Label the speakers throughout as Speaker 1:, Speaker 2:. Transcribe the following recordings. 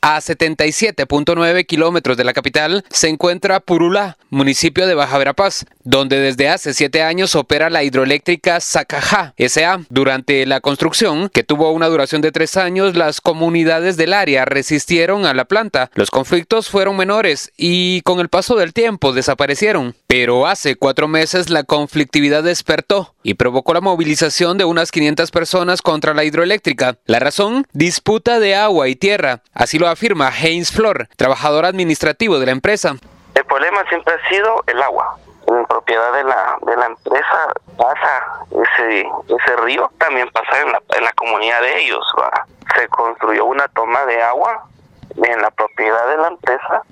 Speaker 1: A 77.9 kilómetros de la capital se encuentra Purulá, municipio de Baja Verapaz, donde desde hace 7 años opera la hidroeléctrica Sacajá S.A. Durante la construcción, que tuvo una duración de 3 años, las comunidades del área resistieron a la planta. Los conflictos fueron menores y con el paso del tiempo desaparecieron. Pero hace 4 meses la conflictividad despertó y provocó la movilización de unas 500 personas contra la hidroeléctrica. La razón, disputa de agua y tierra. Así lo afirma Heinz Flor, trabajador administrativo de la empresa.
Speaker 2: El problema siempre ha sido el agua. En propiedad de la empresa pasa ese río, también pasa en la comunidad de ellos, ¿va? Se construyó una toma de agua en la propiedad de la empresa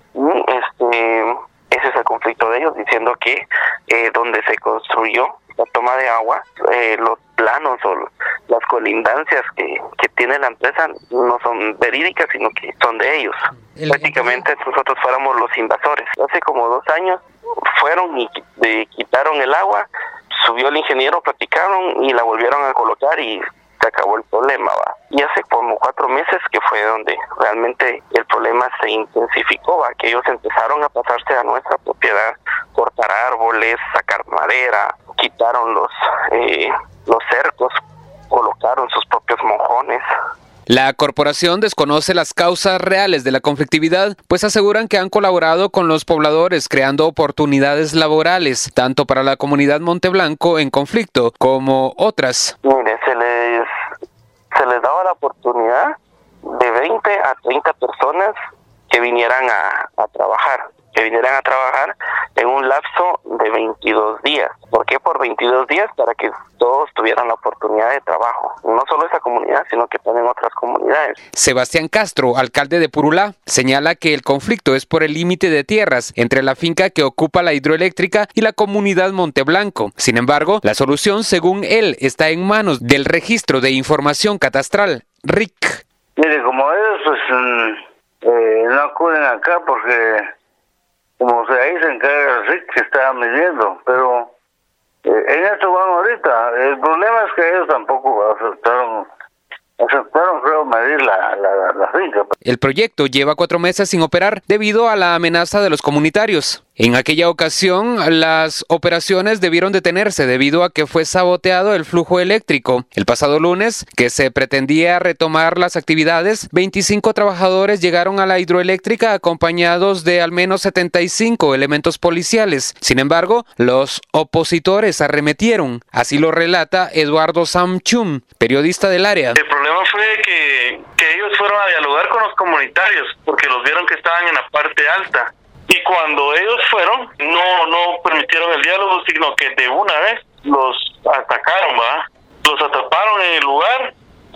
Speaker 2: y ese es el conflicto de ellos, diciendo que donde se construyó la toma de agua, los planos o las colindancias que tiene la empresa no son verídicas, sino que son de ellos. Prácticamente nosotros fuéramos los invasores. Hace como 2 años fueron y quitaron el agua, subió el ingeniero, platicaron y la volvieron a colocar y se acabó el problema, ¿va? Y hace como 4 meses que fue donde realmente el problema se intensificó, ¿va? Que ellos empezaron a pasarse a nuestra propiedad, cortar árboles, sacar madera, quitaron los cercos, colocaron sus propios mojones.
Speaker 1: La corporación desconoce las causas reales de la conflictividad, pues aseguran que han colaborado con los pobladores creando oportunidades laborales, tanto para la comunidad Monteblanco en conflicto como otras.
Speaker 2: Mire, se les daba la oportunidad de 20 a 30 personas que vinieran a trabajar en un lapso de 22 días. ¿Por qué por 22 días? Para que todos tuvieran la oportunidad de trabajo. No solo esa comunidad, sino que también otras comunidades.
Speaker 1: Sebastián Castro, alcalde de Purulá, señala que el conflicto es por el límite de tierras entre la finca que ocupa la hidroeléctrica y la comunidad Monteblanco. Sin embargo, la solución, según él, está en manos del Registro de Información Catastral, RIC.
Speaker 3: Mire, como ellos no acuden acá porque como ahí se encarga el RIC que está midiendo, pero en esto van ahorita. El problema es que ellos tampoco aceptaron creo medir la finca.
Speaker 1: El proyecto lleva 4 meses sin operar debido a la amenaza de los comunitarios. En aquella ocasión, las operaciones debieron detenerse debido a que fue saboteado el flujo eléctrico. El pasado lunes, que se pretendía retomar las actividades, 25 trabajadores llegaron a la hidroeléctrica acompañados de al menos 75 elementos policiales. Sin embargo, los opositores arremetieron. Así lo relata Eduardo Samchum, periodista del área.
Speaker 4: El problema fue que ellos fueron a dialogar con los comunitarios porque los vieron que estaban en la parte alta. Y cuando ellos fueron, no permitieron el diálogo, sino que de una vez los atacaron, ¿va? Los atraparon en el lugar,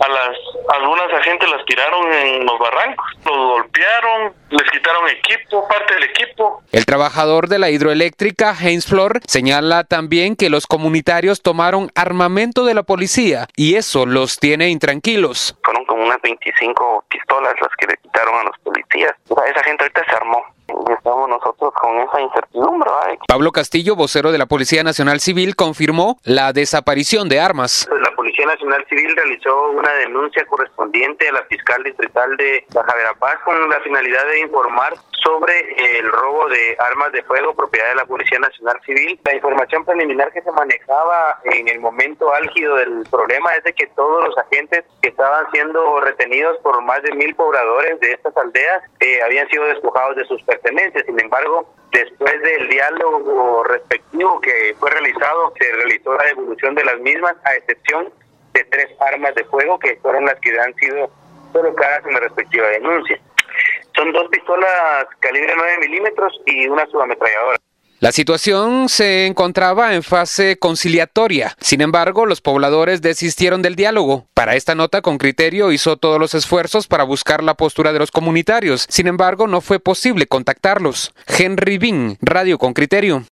Speaker 4: algunas agentes las tiraron en los barrancos, los golpearon, les quitaron parte del equipo.
Speaker 1: El trabajador de la hidroeléctrica, Heinz Flor, señala también que los comunitarios tomaron armamento de la policía y eso los tiene intranquilos.
Speaker 2: Fueron como unas 25 pistolas las que le quitaron a los policías. Esa gente ahorita se armó. Y estamos nosotros con esa incertidumbre, ¿eh?
Speaker 1: Pablo Castillo, vocero de la Policía Nacional Civil, confirmó la desaparición de armas.
Speaker 2: La Policía Nacional Civil realizó una denuncia correspondiente a la fiscal distrital de Baja Verapaz con la finalidad de informar sobre el robo de armas de fuego propiedad de la Policía Nacional Civil. La información preliminar que se manejaba en el momento álgido del problema es de que todos los agentes que estaban siendo retenidos por más de 1000 pobladores de estas aldeas habían sido despojados de sus pertenencias. Sin embargo, después del diálogo respectivo que fue realizado, se realizó la devolución de las mismas, a excepción de 3 armas de fuego que fueron las que han sido colocadas en la respectiva denuncia. Son 2 pistolas calibre 9 milímetros y una subametralladora.
Speaker 1: La situación se encontraba en fase conciliatoria. Sin embargo, los pobladores desistieron del diálogo. Para esta nota, Con Criterio hizo todos los esfuerzos para buscar la postura de los comunitarios. Sin embargo, no fue posible contactarlos. Henry Bin, Radio Con Criterio.